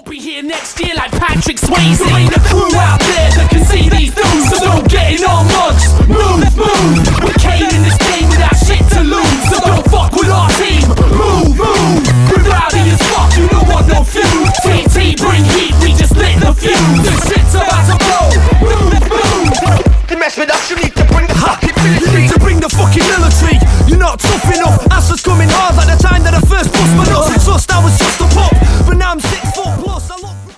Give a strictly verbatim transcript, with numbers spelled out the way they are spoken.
be here next year like Patrick Swayze. There ain't a crew out there that can see these dudes, so don't get in on mugs. Move, move.